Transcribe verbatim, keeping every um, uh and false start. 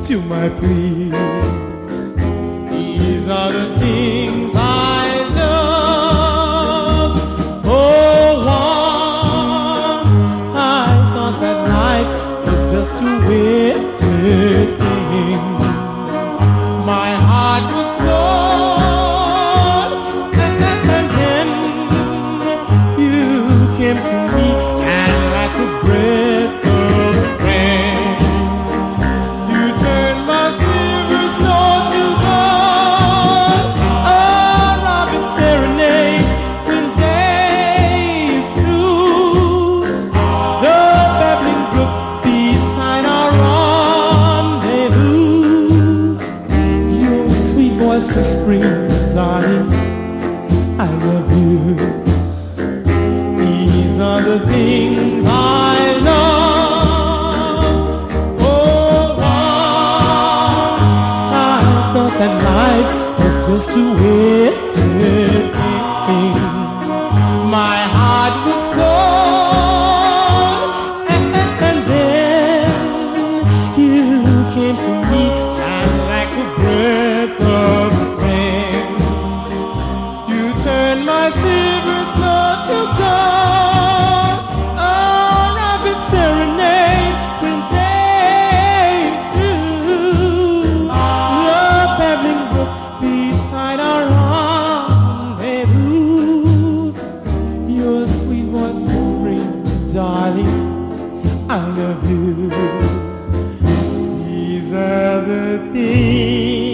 to my pleas. These are the things I love. Oh, once I thought that life was just a wicked thing. My heart was cold, and, and then you came to me, and like a breath of spring, you turned my silver snow to gold. A robin serenade when day's through, the babbling brook beside our rendezvous. Your sweet voice whispering, darling, I love you. These are the things I love. Oh, once I thought that life was just a wicked thing. My heart was cold, and, and, and then you came to me, and like a breath of spring, you turned my silver snow to gold. Oh, rapid serenade when day's through, the babbling brook beside our rendezvous. Your sweet voice whispering, darling, I love you. These are the things